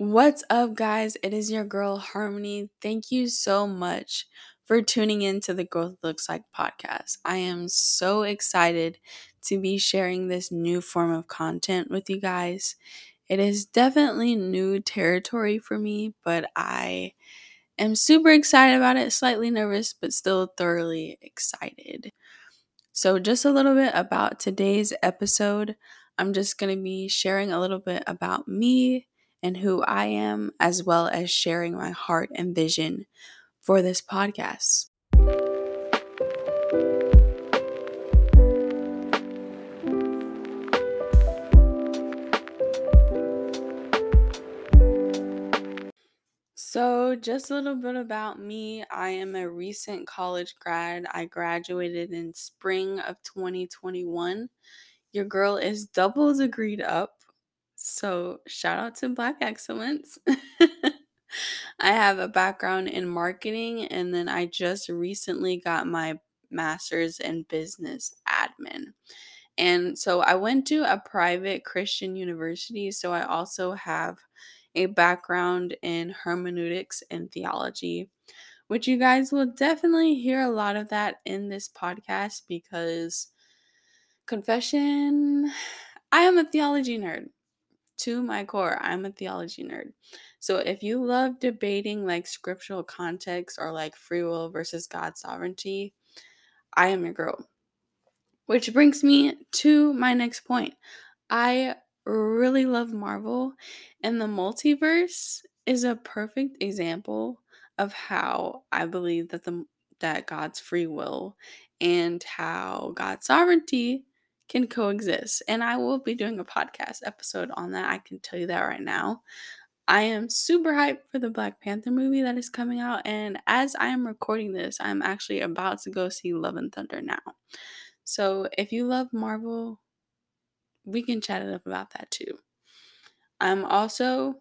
What's up, guys? It is your girl, Harmony. Thank you so much for tuning in to the Growth Looks Like podcast. I am so excited to be sharing this new form of content with you guys. It is definitely new territory for me, but I am super excited about it, slightly nervous, but still thoroughly excited. So, just a little bit about today's episode. I'm just going to be sharing a little bit about me and who I am, as well as sharing my heart and vision for this podcast. So, just a little bit about me. I am a recent college grad. I graduated in spring of 2021. Your girl is double degreed up. So, shout out to Black Excellence. I have a background in marketing, and then I just recently got my master's in business admin. And so I went to a private Christian university, so I also have a background in hermeneutics and theology, which you guys will definitely hear a lot of that in this podcast because, confession, I am a theology nerd. To my core, I'm a theology nerd. So if you love debating like scriptural context or like free will versus God's sovereignty, I am your girl. Which brings me to my next point. I really love Marvel, and the multiverse is a perfect example of how I believe that God's free will and how God's sovereignty can coexist. And I will be doing a podcast episode on that. I can tell you that right now. I am super hyped for the Black Panther movie that is coming out, and as I am recording this, I'm actually about to go see Love and Thunder now. So if you love Marvel, we can chat it up about that too. I'm also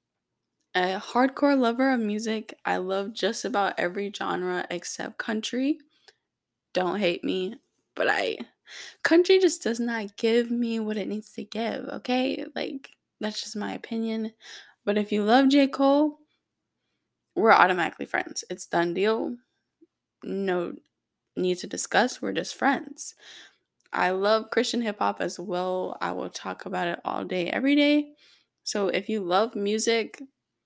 a hardcore lover of music. I love just about every genre except country. Don't hate me, but country just does not give me what it needs to give, okay? Like, that's just my opinion. But if you love J. Cole, we're automatically friends. It's done deal. No need to discuss. We're just friends. I love Christian hip hop as well. I will talk about it all day, every day. So if you love music,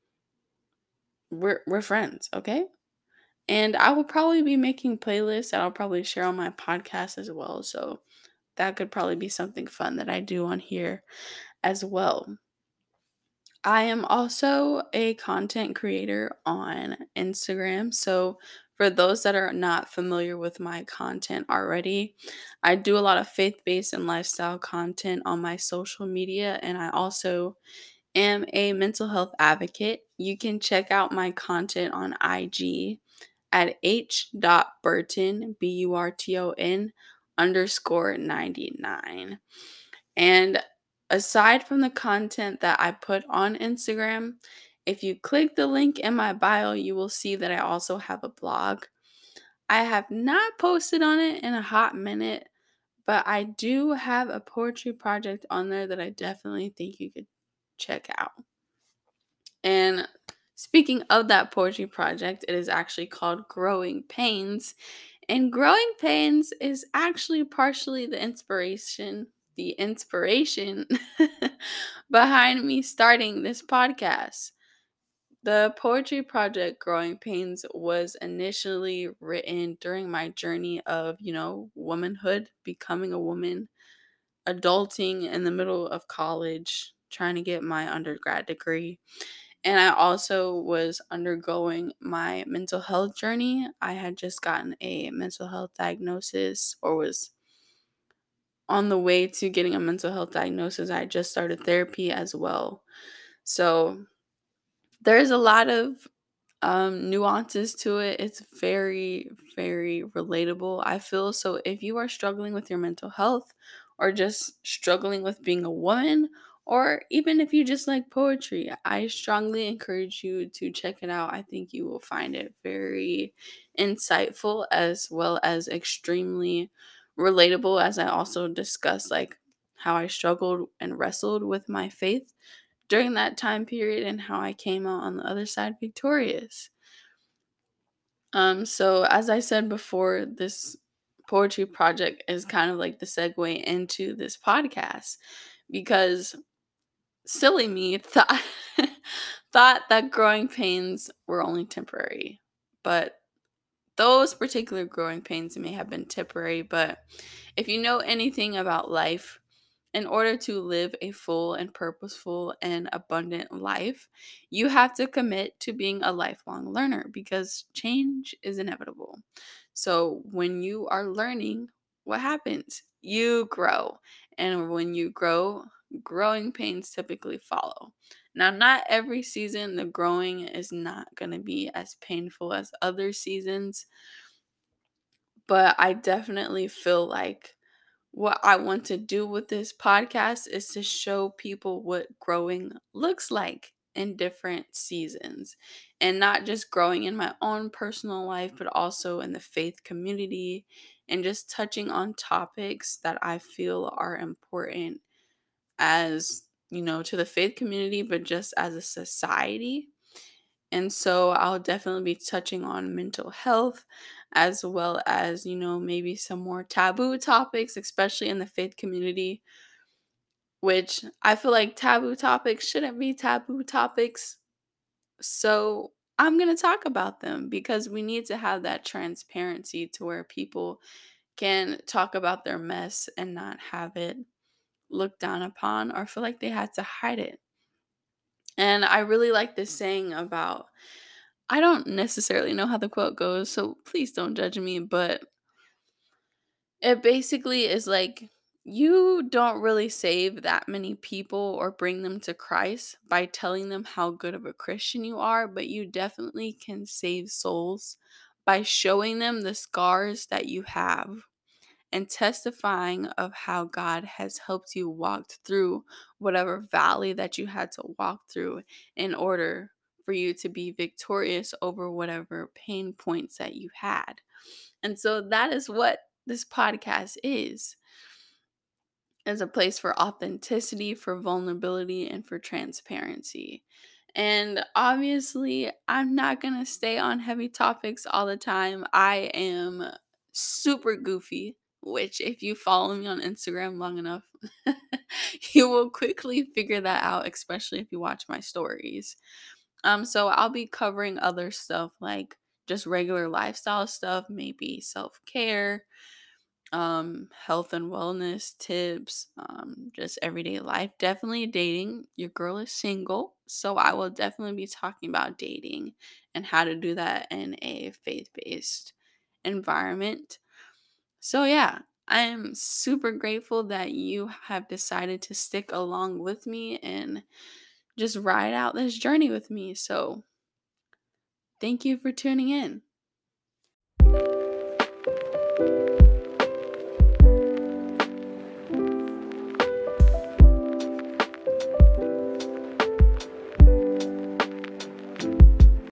we're friends, okay? And I will probably be making playlists that I'll probably share on my podcast as well. So that could probably be something fun that I do on here as well. I am also a content creator on Instagram. So, for those that are not familiar with my content already, I do a lot of faith based and lifestyle content on my social media. And I also am a mental health advocate. You can check out my content on IG at h.burton, BURTON _99. And aside from the content that I put on Instagram, if you click the link in my bio, you will see that I also have a blog. I have not posted on it in a hot minute, but I do have a poetry project on there that I definitely think you could check out. And speaking of that poetry project, it is actually called Growing Pains. And Growing Pains is actually partially the inspiration behind me starting this podcast. The poetry project Growing Pains was initially written during my journey of, womanhood, becoming a woman, adulting in the middle of college, trying to get my undergrad degree. And I also was undergoing my mental health journey. I had just gotten a mental health diagnosis, or was on the way to getting a mental health diagnosis. I just started therapy as well. So there's a lot of nuances to it. It's very, very relatable, I feel. So if you are struggling with your mental health, or just struggling with being a woman, or even if you just like poetry, I strongly encourage you to check it out. I think you will find it very insightful as well as extremely relatable, as I also discuss like how I struggled and wrestled with my faith during that time period and how I came out on the other side victorious. So as I said before, this poetry project is kind of like the segue into this podcast because silly me thought thought that growing pains were only temporary. But those particular growing pains may have been temporary, but if you know anything about life, in order to live a full and purposeful and abundant life, you have to commit to being a lifelong learner because change is inevitable. So, when you are learning, what happens? You grow. And when you grow, growing pains typically follow. Now, not every season, the growing is not going to be as painful as other seasons, but I definitely feel like what I want to do with this podcast is to show people what growing looks like in different seasons and not just growing in my own personal life, but also in the faith community and just touching on topics that I feel are important as, to the faith community, but just as a society. And so I'll definitely be touching on mental health as well as, maybe some more taboo topics, especially in the faith community, which I feel like taboo topics shouldn't be taboo topics. So I'm going to talk about them because we need to have that transparency to where people can talk about their mess and not have it looked down upon or feel like they had to hide it. And I really like this saying about, I don't necessarily know how the quote goes, so please don't judge me, but it basically is like you don't really save that many people or bring them to Christ by telling them how good of a Christian you are, but you definitely can save souls by showing them the scars that you have and testifying of how God has helped you walk through whatever valley that you had to walk through in order for you to be victorious over whatever pain points that you had. And so that is what this podcast is a place for authenticity, for vulnerability, and for transparency. And obviously, I'm not going to stay on heavy topics all the time. I am super goofy, which, if you follow me on Instagram long enough, you will quickly figure that out, especially if you watch my stories. So I'll be covering other stuff like just regular lifestyle stuff, maybe self care, health and wellness tips, just everyday life. Definitely dating. Your girl is single, so I will definitely be talking about dating and how to do that in a faith-based environment. So yeah, I am super grateful that you have decided to stick along with me and just ride out this journey with me. So thank you for tuning in.